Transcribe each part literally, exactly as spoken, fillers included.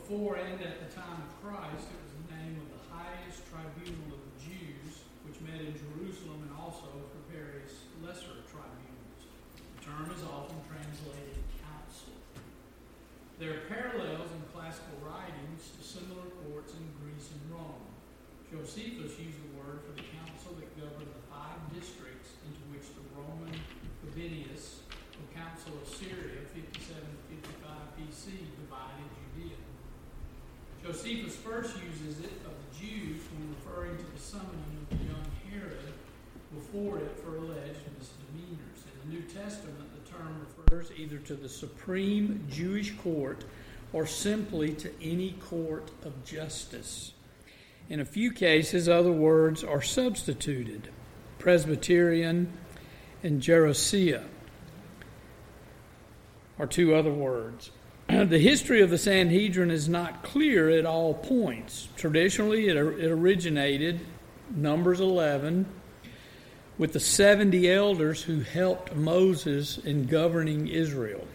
Before and at the time of Christ, it was the name of the highest tribunal of the Jews, which met in Jerusalem and also for various lesser tribunals. The term is often translated council. There are parallels in classical writings to similar courts in Greece and Rome. Josephus used the word for the council that governed the five districts into which the Roman Gabinius, the Council of Syria, fifty-seven to fifty-five B C, divided Judea. Josephus first uses it of the Jews when referring to the summoning of the young Herod before it for alleged misdemeanors. In the New Testament, the term refers either to the supreme Jewish court or simply to any court of justice. In a few cases, other words are substituted. Presbyterian and Gerousia are two other words. The history of the Sanhedrin is not clear at all points. Traditionally, it, it originated, Numbers eleven, with the seventy elders who helped Moses in governing Israel.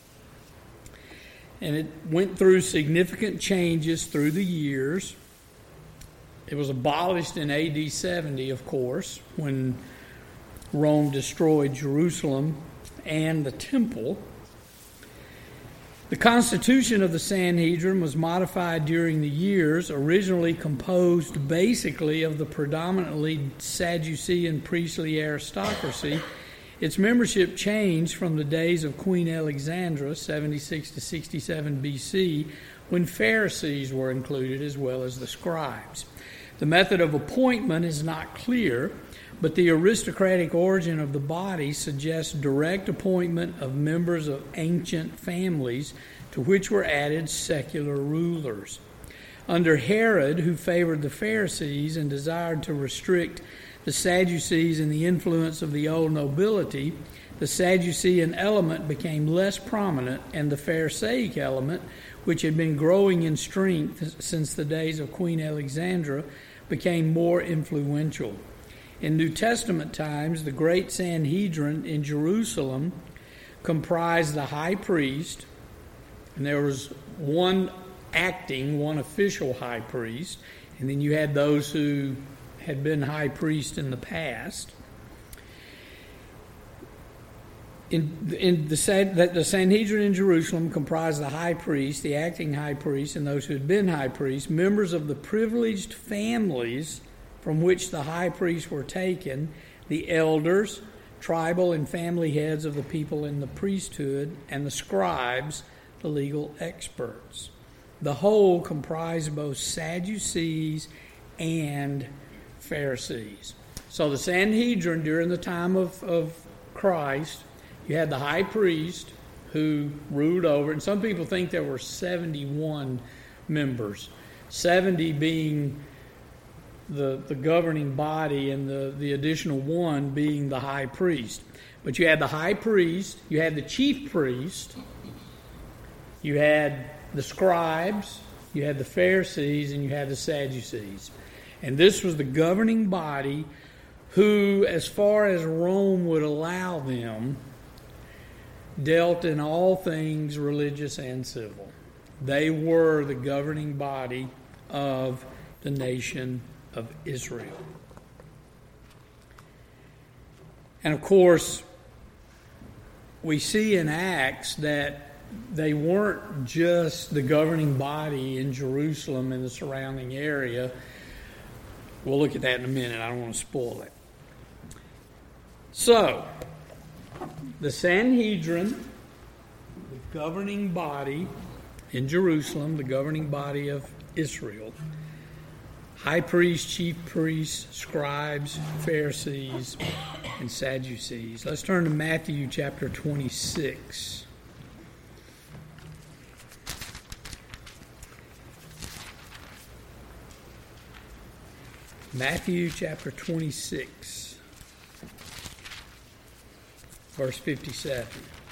And it went through significant changes through the years. It was abolished in A D seventy, of course, when Rome destroyed Jerusalem and the temple. The constitution of the Sanhedrin was modified during the years, originally composed basically of the predominantly Sadducean priestly aristocracy. Its membership changed from the days of Queen Alexandra, seventy-six to sixty-seven B C, when Pharisees were included as well as the scribes. The method of appointment is not clear, but the aristocratic origin of the body suggests direct appointment of members of ancient families to which were added secular rulers. Under Herod, who favored the Pharisees and desired to restrict the Sadducees and the influence of the old nobility, the Sadducean element became less prominent, and the Pharisaic element, which had been growing in strength since the days of Queen Alexandra, became more influential. In New Testament times, the great Sanhedrin in Jerusalem comprised the high priest, and there was one acting, one official high priest, and then you had those who had been high priest in the past. In, in the, the Sanhedrin in Jerusalem comprised the high priest, the acting high priest, and those who had been high priests, members of the privileged families from which the high priests were taken, the elders, tribal and family heads of the people in the priesthood, and the scribes, the legal experts. The whole comprised both Sadducees and Pharisees. So the Sanhedrin during the time of, of Christ, you had the high priest who ruled over, and some people think there were seventy-one members, seventy being the, the governing body and the, the additional one being the high priest. But you had the high priest, you had the chief priest, you had the scribes, you had the Pharisees, and you had the Sadducees. And this was the governing body who, as far as Rome would allow them, dealt in all things religious and civil. They were the governing body of the nation of Israel. And of course, we see in Acts that they weren't just the governing body in Jerusalem and the surrounding area. We'll look at that in a minute. I don't want to spoil it. So, the Sanhedrin, the governing body in Jerusalem, the governing body of Israel, high priests, chief priests, scribes, Pharisees, and Sadducees. Let's turn to Matthew chapter twenty-six. Matthew chapter twenty-six, verse fifty-seven.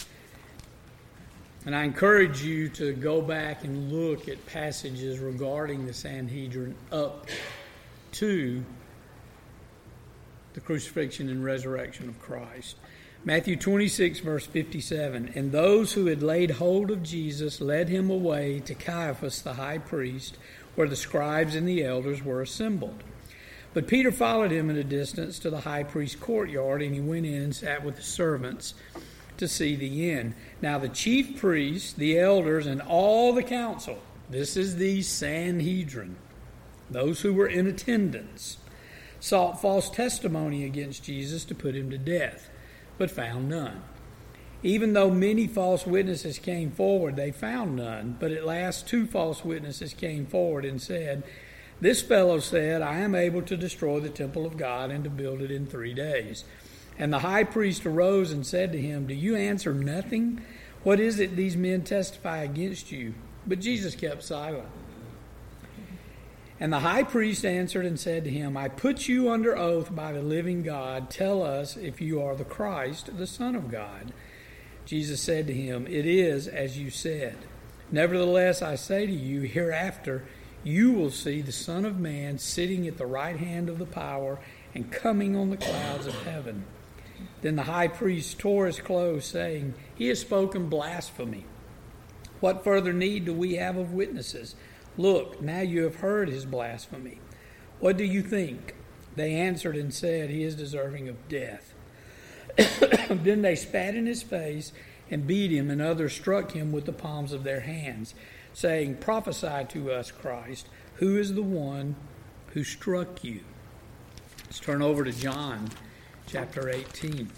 And I encourage you to go back and look at passages regarding the Sanhedrin up to the crucifixion and resurrection of Christ. Matthew twenty-six, verse fifty-seven. And those who had laid hold of Jesus led him away to Caiaphas the high priest, where the scribes and the elders were assembled. But Peter followed him at a distance to the high priest's courtyard, and he went in and sat with the servants to see the end. Now the chief priests, the elders, and all the council, this is the Sanhedrin, those who were in attendance, sought false testimony against Jesus to put him to death, but found none. Even though many false witnesses came forward, they found none. But at last two false witnesses came forward and said, "This fellow said, I am able to destroy the temple of God and to build it in three days. And the high priest arose and said to him, Do you answer nothing? What is it these men testify against you?" But Jesus kept silent. And the high priest answered and said to him, "I put you under oath by the living God. Tell us if you are the Christ, the Son of God." Jesus said to him, "It is as you said. Nevertheless, I say to you, hereafter you will see the Son of Man sitting at the right hand of the power and coming on the clouds of heaven." Then the high priest tore his clothes, saying, "He has spoken blasphemy. What further need do we have of witnesses? Look, now you have heard his blasphemy. What do you think?" They answered and said, "He is deserving of death." Then they spat in his face and beat him, and others struck him with the palms of their hands, saying, "Prophesy to us, Christ. Who is the one who struck you?" Let's turn over to John chapter eighteen.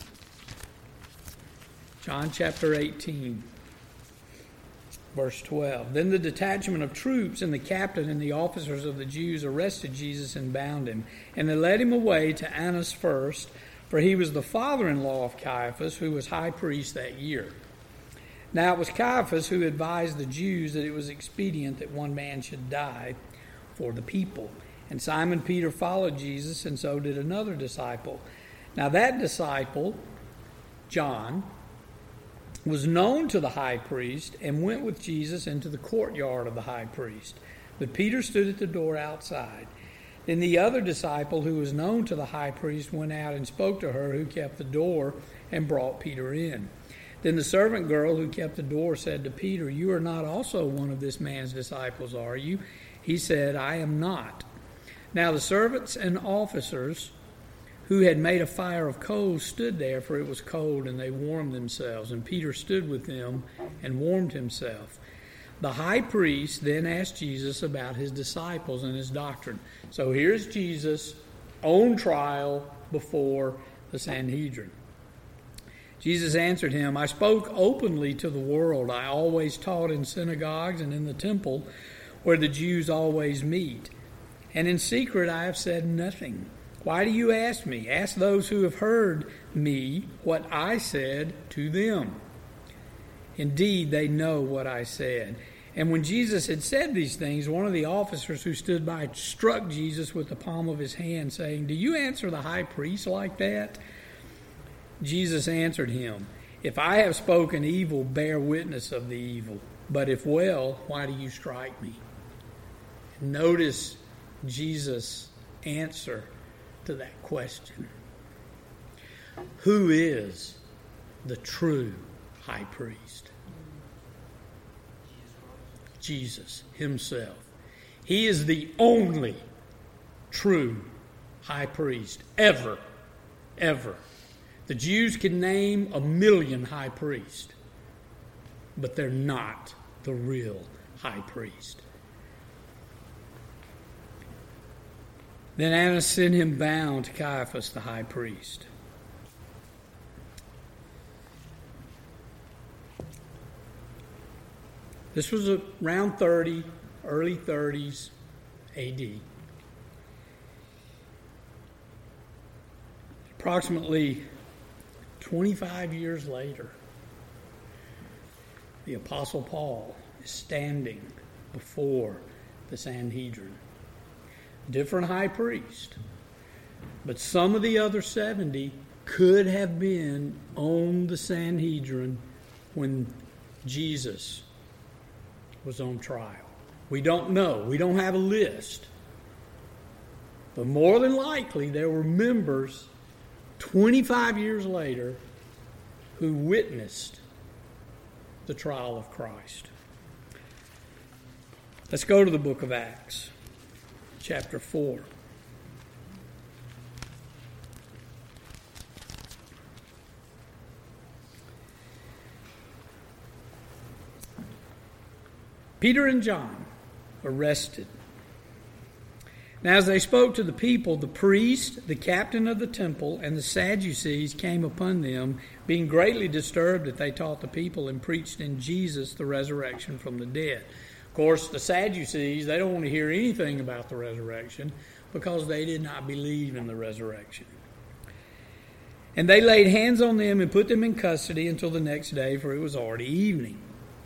John chapter eighteen. Verse twelve. Then the detachment of troops and the captain and the officers of the Jews arrested Jesus and bound him. And they led him away to Annas first, for he was the father-in-law of Caiaphas, who was high priest that year. Now it was Caiaphas who advised the Jews that it was expedient that one man should die for the people. And Simon Peter followed Jesus, and so did another disciple. Now that disciple, John, was known to the high priest and went with Jesus into the courtyard of the high priest. But Peter stood at the door outside. Then the other disciple who was known to the high priest went out and spoke to her who kept the door and brought Peter in. Then the servant girl who kept the door said to Peter, "You are not also one of this man's disciples, are you?" He said, "I am not." Now the servants and officers who had made a fire of coals stood there, for it was cold, and they warmed themselves. And Peter stood with them and warmed himself. The high priest then asked Jesus about his disciples and his doctrine. So here's Jesus on trial before the Sanhedrin. Jesus answered him, "I spoke openly to the world. I always taught in synagogues and in the temple where the Jews always meet. And in secret I have said nothing. Why do you ask me? Ask those who have heard me what I said to them. Indeed, they know what I said." And when Jesus had said these things, one of the officers who stood by struck Jesus with the palm of his hand, saying, "Do you answer the high priest like that?" Jesus answered him, "If I have spoken evil, bear witness of the evil. But if well, why do you strike me?" Notice Jesus' answer to that question. Who is the true high priest? Jesus himself. He is the only true high priest ever, ever. The Jews can name a million high priests, but they're not the real high priest. Then Annas sent him bound to Caiaphas the high priest. This was around thirty, early thirties A D. Approximately twenty-five years later, the Apostle Paul is standing before the Sanhedrin. Different high priest, but some of the other seventy could have been on the Sanhedrin when Jesus was on trial. We don't know. We don't have a list. But more than likely, there were members twenty-five years later who witnessed the trial of Christ. Let's go to the book of Acts, chapter four. Peter and John arrested. Now as they spoke to the people, the priest, the captain of the temple, and the Sadducees came upon them, being greatly disturbed that they taught the people and preached in Jesus the resurrection from the dead. Of course, the Sadducees, they don't want to hear anything about the resurrection because they did not believe in the resurrection. And they laid hands on them and put them in custody until the next day, for it was already evening.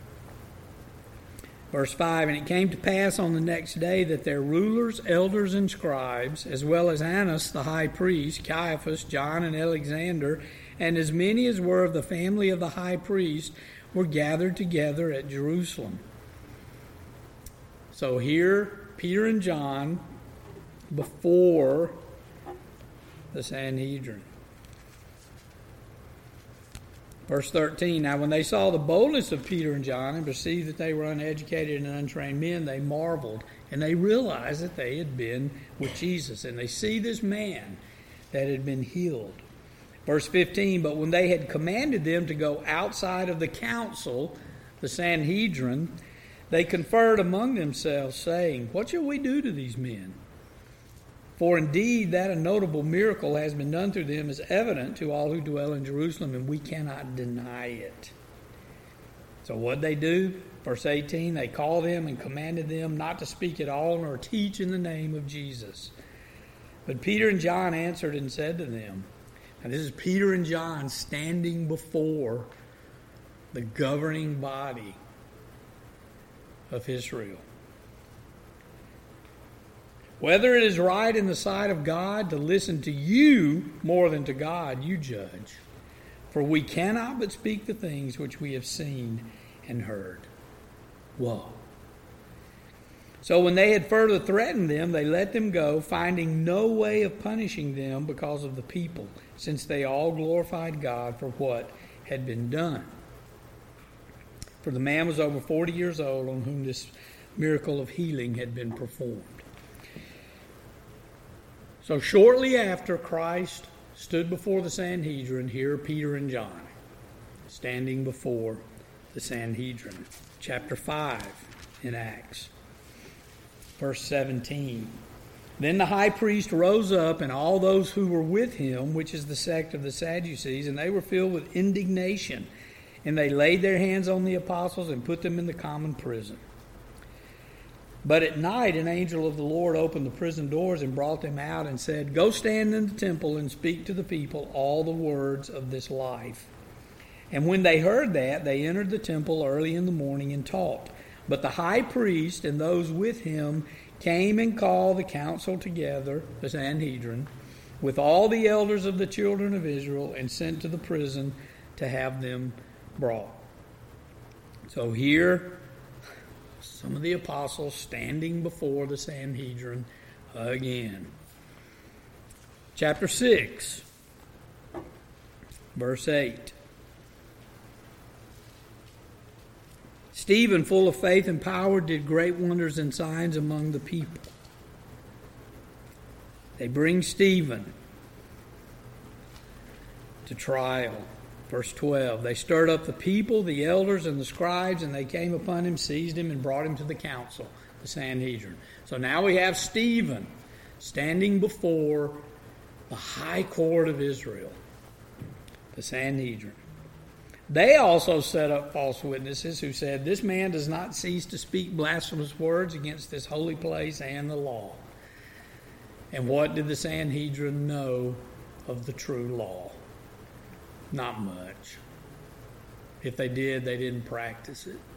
Verse five, and it came to pass on the next day that their rulers, elders, and scribes, as well as Annas the high priest, Caiaphas, John, and Alexander, and as many as were of the family of the high priest, were gathered together at Jerusalem. So here, Peter and John before the Sanhedrin. Verse thirteen, now when they saw the boldness of Peter and John and perceived that they were uneducated and untrained men, they marveled, and they realized that they had been with Jesus. And they see this man that had been healed. Verse fifteen, but when they had commanded them to go outside of the council, the Sanhedrin, they conferred among themselves, saying, what shall we do to these men? For indeed that a notable miracle has been done through them is evident to all who dwell in Jerusalem, and we cannot deny it. So what they do? Verse eighteen, they called them and commanded them not to speak at all nor teach in the name of Jesus. But Peter and John answered and said to them, and this is Peter and John standing before the governing body of Israel. Whether it is right in the sight of God to listen to you more than to God, you judge. For we cannot but speak the things which we have seen and heard. Whoa. So when they had further threatened them, they let them go, finding no way of punishing them because of the people, since they all glorified God for what had been done. For the man was over forty years old on whom this miracle of healing had been performed. So shortly after Christ stood before the Sanhedrin, here are Peter and John standing before the Sanhedrin. Chapter five in Acts, verse seventeen. Then the high priest rose up, and all those who were with him, which is the sect of the Sadducees, and they were filled with indignation. And they laid their hands on the apostles and put them in the common prison. But at night an angel of the Lord opened the prison doors and brought them out and said, go stand in the temple and speak to the people all the words of this life. And when they heard that, they entered the temple early in the morning and taught. But the high priest and those with him came and called the council together, the Sanhedrin, with all the elders of the children of Israel, and sent to the prison to have them brought. So here, some of the apostles standing before the Sanhedrin again. Chapter six, verse eight. Stephen, full of faith and power, did great wonders and signs among the people. They bring Stephen to trial. Verse twelve, they stirred up the people, the elders, and the scribes, and they came upon him, seized him, and brought him to the council, the Sanhedrin. So now we have Stephen standing before the high court of Israel, the Sanhedrin. They also set up false witnesses who said, this man does not cease to speak blasphemous words against this holy place and the law. And what did the Sanhedrin know of the true law? Not much. If they did, they didn't practice it.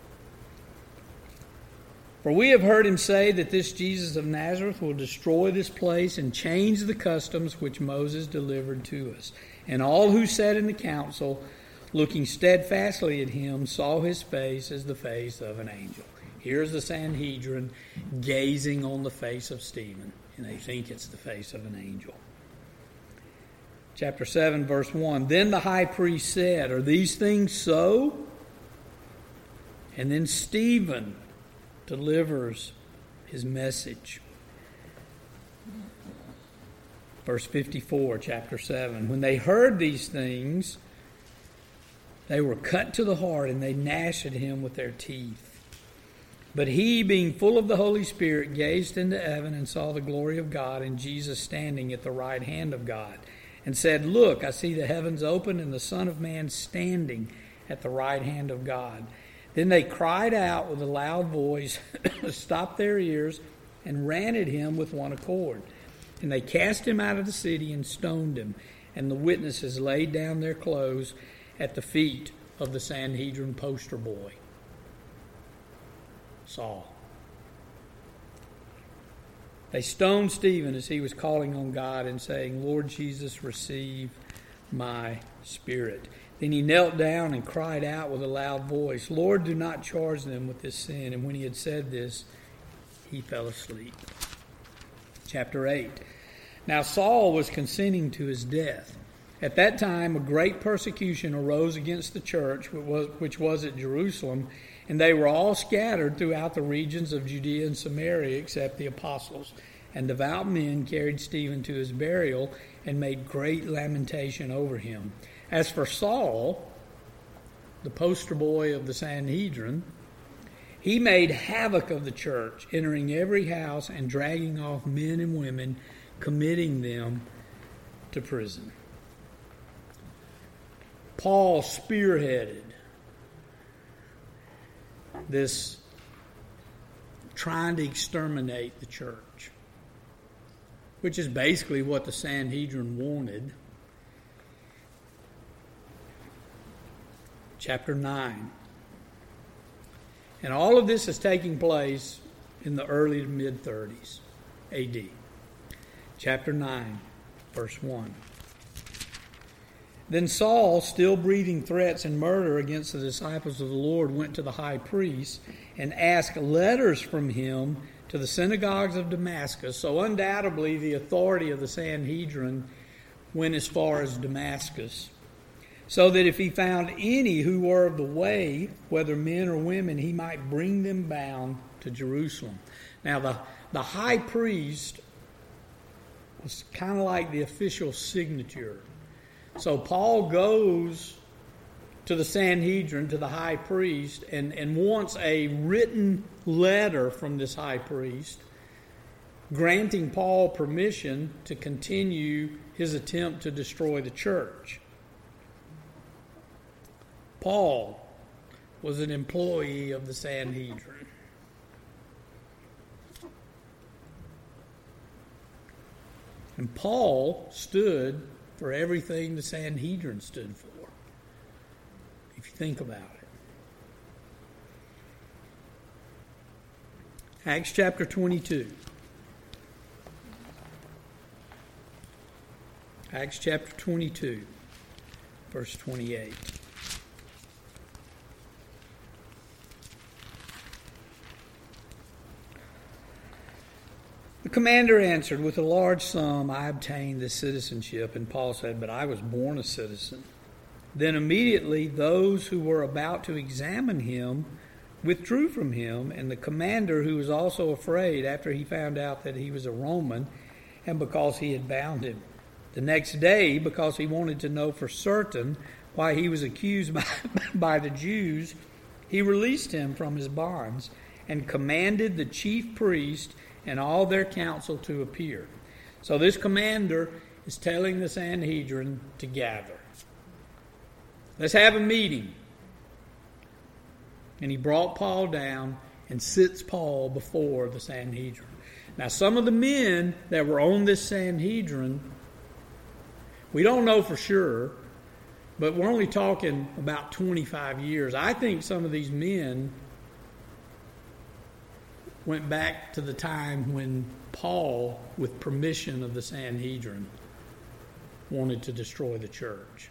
For we have heard him say that this Jesus of Nazareth will destroy this place and change the customs which Moses delivered to us. And all who sat in the council, looking steadfastly at him, saw his face as the face of an angel. Here's the Sanhedrin gazing on the face of Stephen, and they think it's the face of an angel. chapter seven, verse one. Then the high priest said, "Are these things so?" And then Stephen delivers his message. Verse fifty-four, chapter seven. When they heard these things, they were cut to the heart, and they gnashed at him with their teeth. But he, being full of the Holy Spirit, gazed into heaven and saw the glory of God and Jesus standing at the right hand of God, and said, "Look, I see the heavens open and the Son of Man standing at the right hand of God." Then they cried out with a loud voice, stopped their ears, and ran at him with one accord. And they cast him out of the city and stoned him. And the witnesses laid down their clothes at the feet of the Sanhedrin poster boy, Saul. They stoned Stephen as he was calling on God and saying, "Lord Jesus, receive my spirit." Then he knelt down and cried out with a loud voice, "Lord, do not charge them with this sin." And when he had said this, he fell asleep. Chapter eight. Now Saul was consenting to his death. At that time, a great persecution arose against the church, which was, which was at Jerusalem, and they were all scattered throughout the regions of Judea and Samaria, except the apostles. And devout men carried Stephen to his burial and made great lamentation over him. As for Saul, the poster boy of the Sanhedrin, he made havoc of the church, entering every house and dragging off men and women, committing them to prison. Paul spearheaded this trying to exterminate the church, which is basically what the Sanhedrin wanted. Chapter nine. And all of this is taking place in the early to mid-thirties A D. Chapter nine, verse one. Then Saul, still breathing threats and murder against the disciples of the Lord, went to the high priest and asked letters from him to the synagogues of Damascus. So undoubtedly the authority of the Sanhedrin went as far as Damascus, so that if he found any who were of the way, whether men or women, he might bring them bound to Jerusalem. Now the, the high priest was kind of like the official signature. So Paul goes to the Sanhedrin, to the high priest, and, and wants a written letter from this high priest granting Paul permission to continue his attempt to destroy the church. Paul was an employee of the Sanhedrin. And Paul stood for everything the Sanhedrin stood for, if you think about it. Acts chapter twenty-two. Acts chapter twenty-two, verse twenty-eight. The commander answered, "With a large sum I obtained this citizenship." And Paul said, "But I was born a citizen." Then immediately those who were about to examine him withdrew from him, and the commander, who was also afraid after he found out that he was a Roman, and because he had bound him. The next day, because he wanted to know for certain why he was accused by, by the Jews, he released him from his bonds and commanded the chief priest and all their council to appear. So this commander is telling the Sanhedrin to gather. Let's have a meeting. And he brought Paul down and sits Paul before the Sanhedrin. Now some of the men that were on this Sanhedrin, we don't know for sure, but we're only talking about twenty-five years. I think some of these men went back to the time when Paul, with permission of the Sanhedrin, wanted to destroy the church.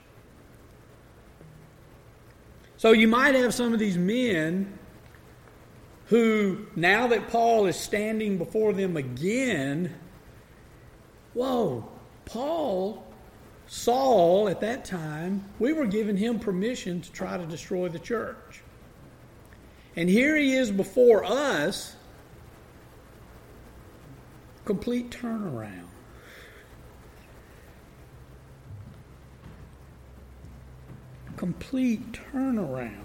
So you might have some of these men who, now that Paul is standing before them again, whoa, Paul Saul, at that time, we were giving him permission to try to destroy the church. And here he is before us, complete turnaround. Complete turnaround.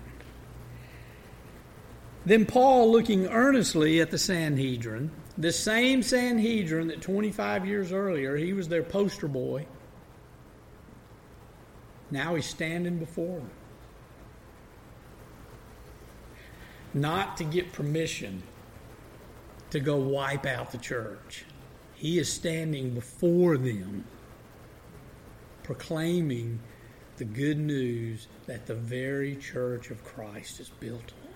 Then Paul, looking earnestly at the Sanhedrin, the same Sanhedrin that twenty-five years earlier, he was their poster boy. Now he's standing before them. Not to get permission to go wipe out the church. He is standing before them, proclaiming the good news that the very church of Christ is built on.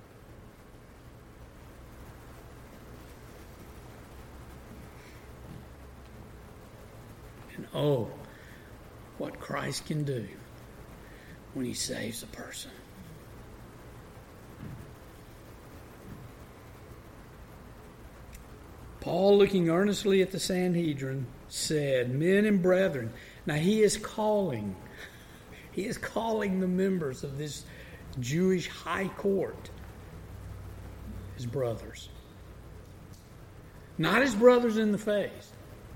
And oh, what Christ can do when he saves a person. Paul, looking earnestly at the Sanhedrin, said, "Men and brethren." Now he is calling, he is calling the members of this Jewish high court his brothers. Not his brothers in the faith,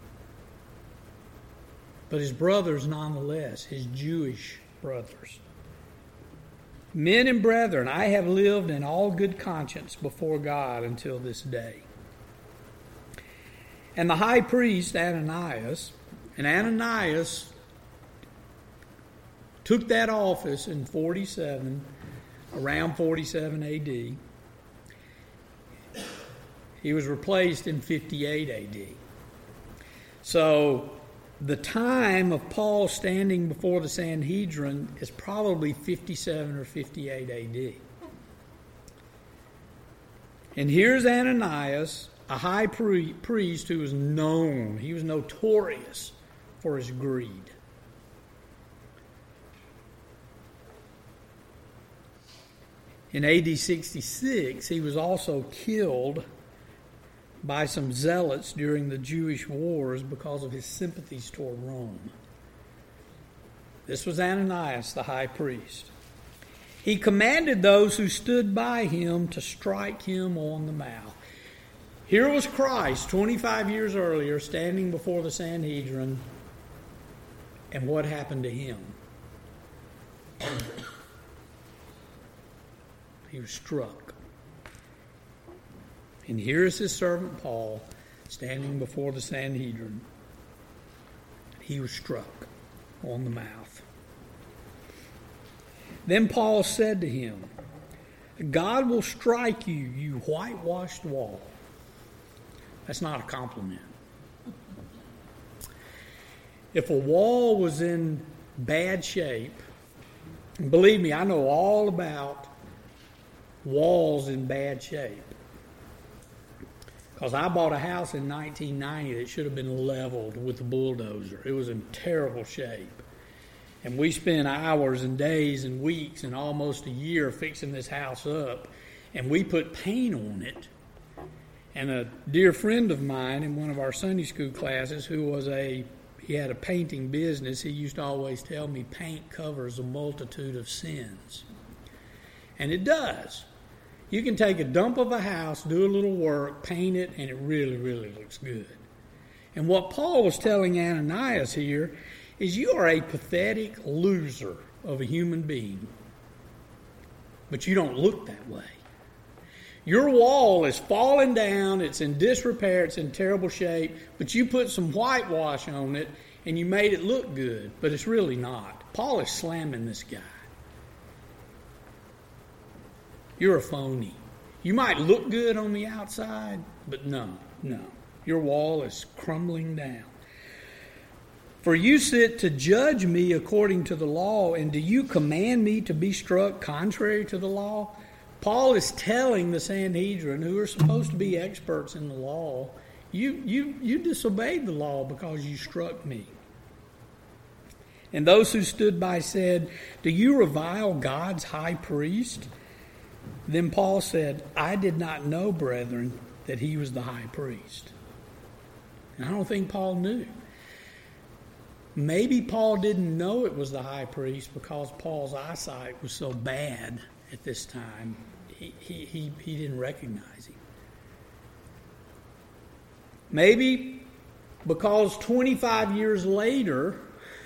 but his brothers nonetheless, his Jewish brothers. "Men and brethren, I have lived in all good conscience before God until this day." And the high priest Ananias, and Ananias took that office in forty-seven, around forty-seven A D. He was replaced in fifty-eight A D. So the time of Paul standing before the Sanhedrin is probably fifty-seven or fifty-eight A D. And here's Ananias, a high priest who was known, he was notorious for his greed. In A D sixty-six, he was also killed by some zealots during the Jewish wars because of his sympathies toward Rome. This was Ananias, the high priest. He commanded those who stood by him to strike him on the mouth. Here was Christ, twenty-five years earlier, standing before the Sanhedrin, and what happened to him? He was struck. And here is his servant Paul, standing before the Sanhedrin. He was struck on the mouth. Then Paul said to him, "God will strike you, you whitewashed wall." That's not a compliment. If a wall was in bad shape, and believe me, I know all about walls in bad shape. Because I bought a house in nineteen ninety that should have been leveled with a bulldozer. It was in terrible shape. And we spent hours and days and weeks and almost a year fixing this house up. And we put paint on it. And a dear friend of mine in one of our Sunday school classes who was a, he had a painting business, he used to always tell me paint covers a multitude of sins. And it does. You can take a dump of a house, do a little work, paint it, and it really, really looks good. And what Paul was telling Ananias here is you are a pathetic loser of a human being. But you don't look that way. Your wall is falling down, it's in disrepair, it's in terrible shape, but you put some whitewash on it and you made it look good, but it's really not. Paul is slamming this guy. You're a phony. You might look good on the outside, but no, no. Your wall is crumbling down. "For you sit to judge me according to the law, and do you command me to be struck contrary to the law?" Paul is telling the Sanhedrin, who are supposed to be experts in the law, you, you, you disobeyed the law because you struck me. And those who stood by said, "Do you revile God's high priest?" Then Paul said, "I did not know, brethren, that he was the high priest." And I don't think Paul knew. maybe Paul didn't know it was the high priest because Paul's eyesight was so bad at this time. He, he, he, he didn't recognize him. Maybe because twenty-five years later,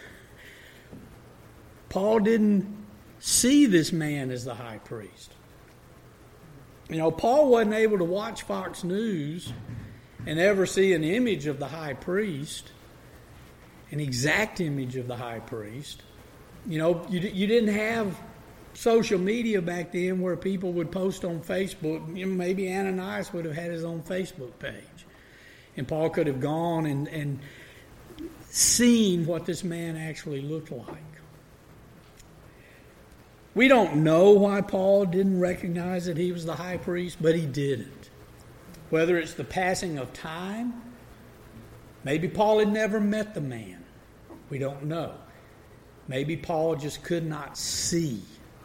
Paul didn't see this man as the high priest. You know, Paul wasn't able to watch Fox News and ever see an image of the high priest, an exact image of the high priest. You know, you, you didn't have social media back then where people would post on Facebook. You know, maybe Ananias would have had his own Facebook page. And Paul could have gone and, and seen what this man actually looked like. We don't know why Paul didn't recognize that he was the high priest, but he didn't. Whether it's the passing of time, maybe Paul had never met the man. We don't know. Maybe Paul just could not see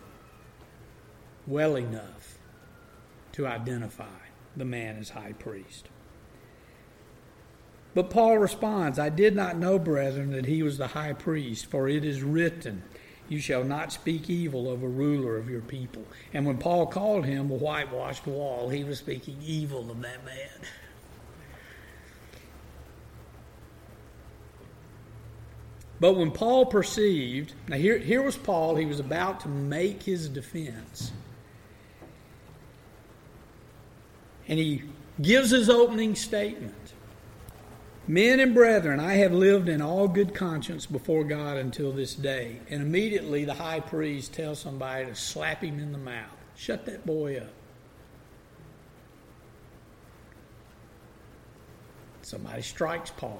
well enough to identify the man as high priest. But Paul responds, I did not know, brethren, that he was the high priest, for it is written, you shall not speak evil of a ruler of your people. And when Paul called him a whitewashed wall, he was speaking evil of that man. But when Paul perceived, now here, here was Paul, he was about to make his defense. And he gives his opening statement. Men and brethren, I have lived in all good conscience before God until this day. And immediately the high priest tells somebody to slap him in the mouth. Shut that boy up. Somebody strikes Paul.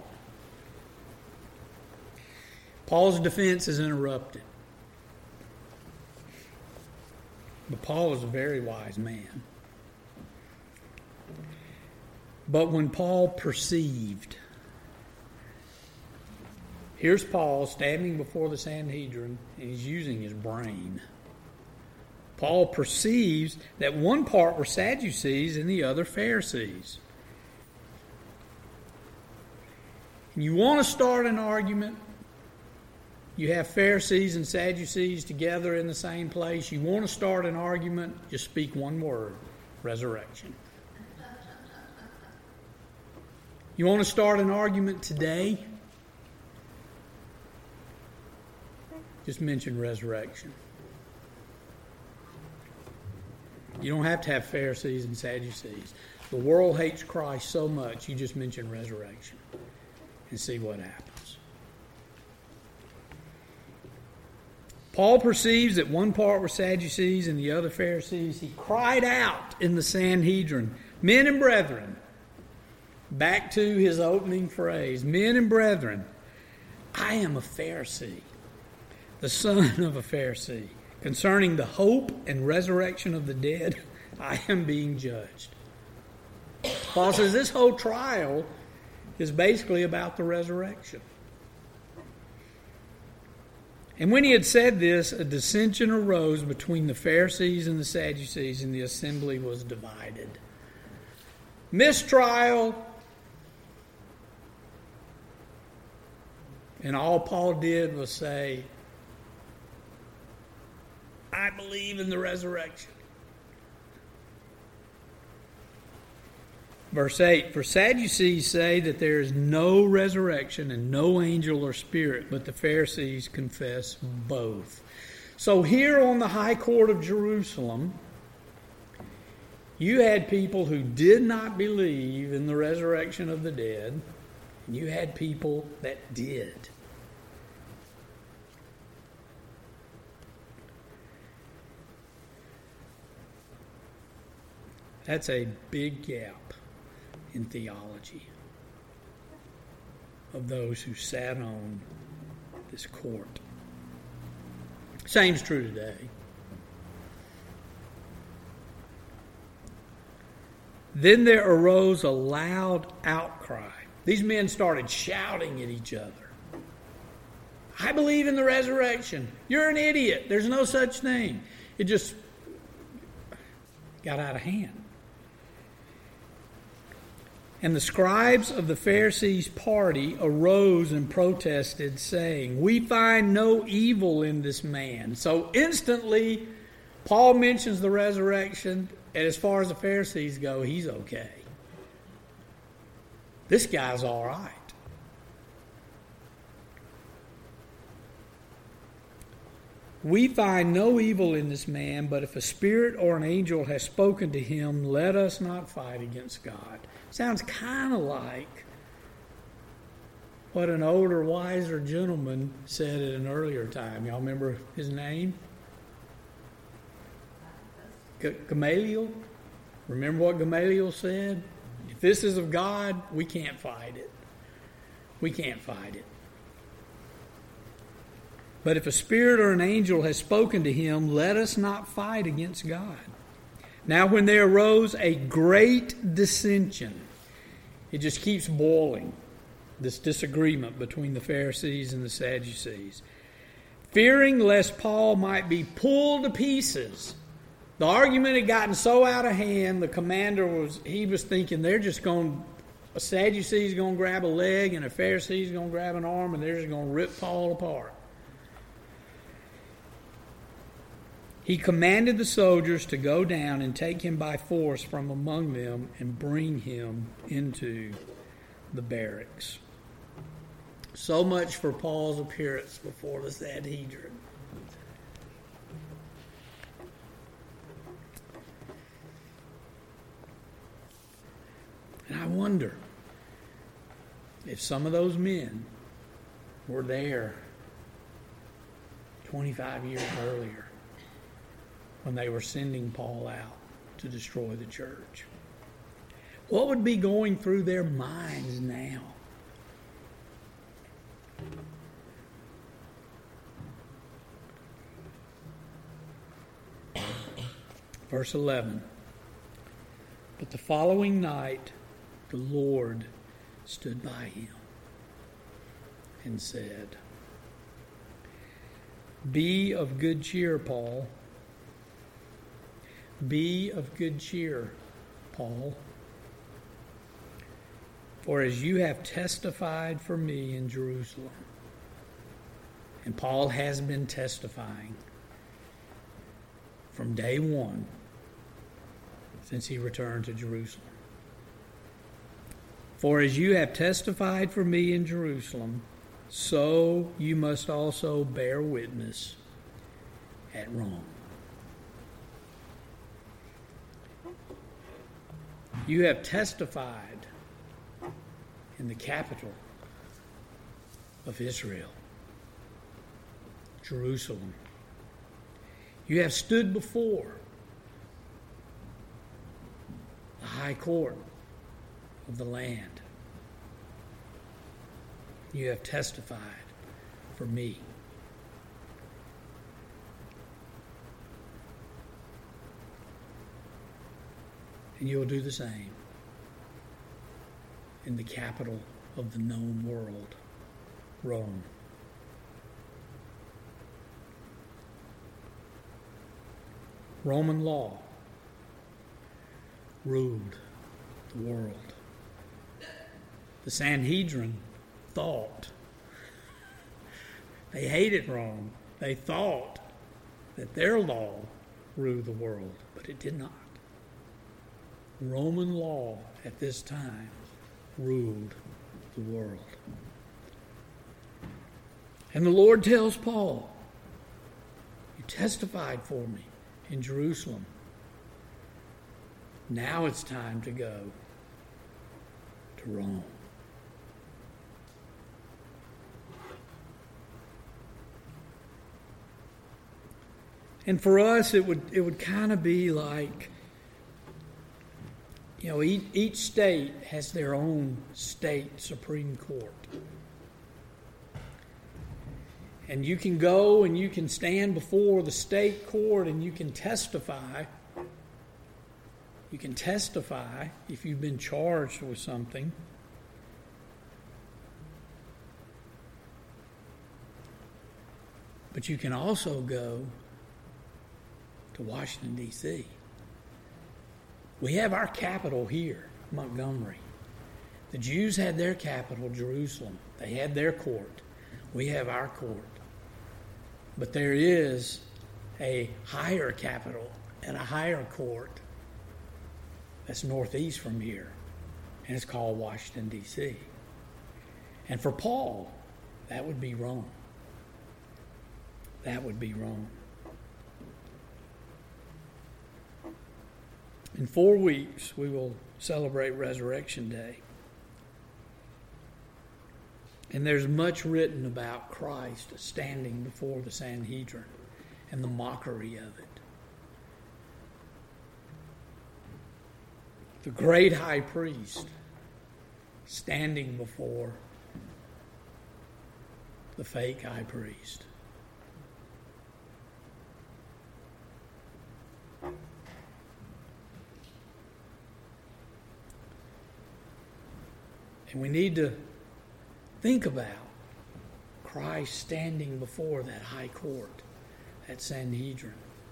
Paul's defense is interrupted. But Paul is a very wise man. But when Paul perceived, here's Paul standing before the Sanhedrin, and he's using his brain. Paul perceives that one part were Sadducees and the other Pharisees. And you want to start an argument, you have Pharisees and Sadducees together in the same place. You want to start an argument, just speak one word, resurrection. You want to start an argument today? Just mention resurrection. You don't have to have Pharisees and Sadducees. The world hates Christ so much, you just mention resurrection and see what happens. Paul perceives that one part were Sadducees and the other Pharisees. He cried out in the Sanhedrin, men and brethren, back to his opening phrase, men and brethren, I am a Pharisee, the son of a Pharisee. Concerning the hope and resurrection of the dead, I am being judged. Paul says this whole trial is basically about the resurrection. And when he had said this, a dissension arose between the Pharisees and the Sadducees, and the assembly was divided. Mistrial. And all Paul did was say, I believe in the resurrection. Verse eight, for Sadducees say that there is no resurrection and no angel or spirit, but the Pharisees confess both. So here on the high court of Jerusalem, you had people who did not believe in the resurrection of the dead, and you had people that did. That's a big gap in theology of those who sat on this court. Same's true today. Then there arose a loud outcry. These men started shouting at each other. I believe in the resurrection. You're an idiot. There's no such thing. It just got out of hand. And the scribes of the Pharisees' party arose and protested, saying, "We find no evil in this man." So instantly, Paul mentions the resurrection, and as far as the Pharisees go, he's okay. This guy's all right. "We find no evil in this man, but if a spirit or an angel has spoken to him, let us not fight against God." Sounds kind of like what an older, wiser gentleman said at an earlier time. Y'all remember his name? G- Gamaliel? Remember what Gamaliel said? If this is of God, we can't fight it. We can't fight it. "But if a spirit or an angel has spoken to him, let us not fight against God." Now when there arose a great dissension, it just keeps boiling, this disagreement between the Pharisees and the Sadducees. "Fearing lest Paul might be pulled to pieces." The argument had gotten so out of hand, the commander was, he was thinking they're just going, a Sadducee's going to grab a leg and a Pharisee's going to grab an arm and they're just going to rip Paul apart. He commanded the soldiers to go down and take him by force from among them and bring him into the barracks. So much for Paul's appearance before the Sanhedrin. And I wonder if some of those men were there twenty-five years earlier, when they were sending Paul out to destroy the church. What would be going through their minds now? Verse eleven. "But the following night the Lord stood by him and said, 'Be of good cheer, Paul. Be of good cheer, Paul. For as you have testified for me in Jerusalem,'" and Paul has been testifying from day one since he returned to Jerusalem. "For as you have testified for me in Jerusalem, so you must also bear witness at Rome." You have testified in the capital of Israel, Jerusalem. You have stood before the high court of the land. You have testified for me. And you'll do the same in the capital of the known world, Rome. Roman law ruled the world. The Sanhedrin thought, they hated Rome. They thought that their law ruled the world, but it did not. Roman law at this time ruled the world. And the Lord tells Paul, "You testified for me in Jerusalem. Now it's time to go to Rome." And for us, it would it would kind of be like, you know, each, each state has their own state Supreme Court. And you can go and you can stand before the state court and you can testify. You can testify if you've been charged with something. But you can also go to Washington, D C We have our capital here, Montgomery. The Jews had their capital, Jerusalem. They had their court. We have our court. But there is a higher capital and a higher court that's northeast from here, and it's called Washington, D C And for Paul, that would be Rome. That would be Rome. In four weeks, we will celebrate Resurrection Day. And there's much written about Christ standing before the Sanhedrin and the mockery of it. The great high priest standing before the fake high priest. And we need to think about Christ standing before that high court, that Sanhedrin.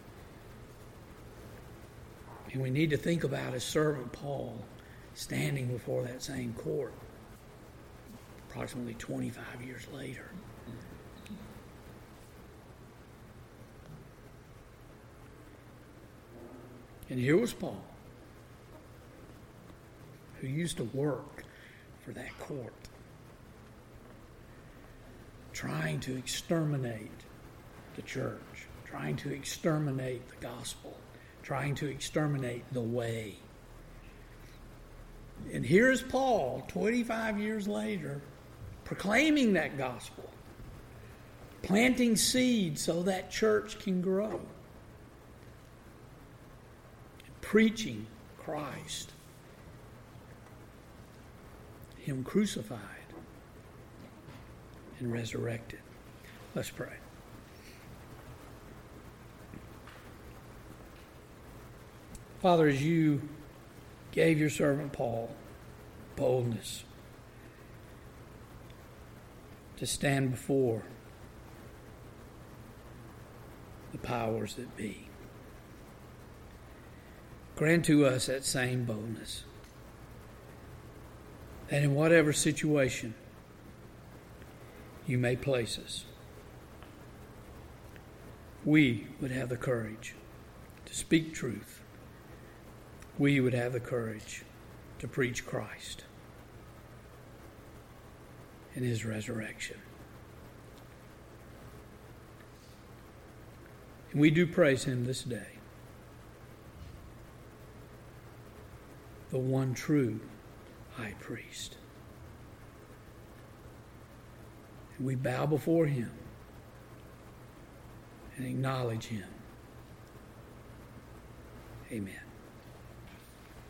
And we need to think about his servant Paul standing before that same court approximately twenty-five years later. And here was Paul, who used to work for that court, trying to exterminate the church, trying to exterminate the gospel, trying to exterminate the way. And here is Paul, twenty-five years later, proclaiming that gospel, planting seeds so that church can grow, preaching Christ, Him crucified and resurrected. Let's pray. Father, as you gave your servant Paul boldness to stand before the powers that be, grant to us that same boldness, that in whatever situation you may place us, we would have the courage to speak truth. We would have the courage to preach Christ and His resurrection. And we do praise Him this day, the one true high priest. And we bow before Him and acknowledge Him. Amen.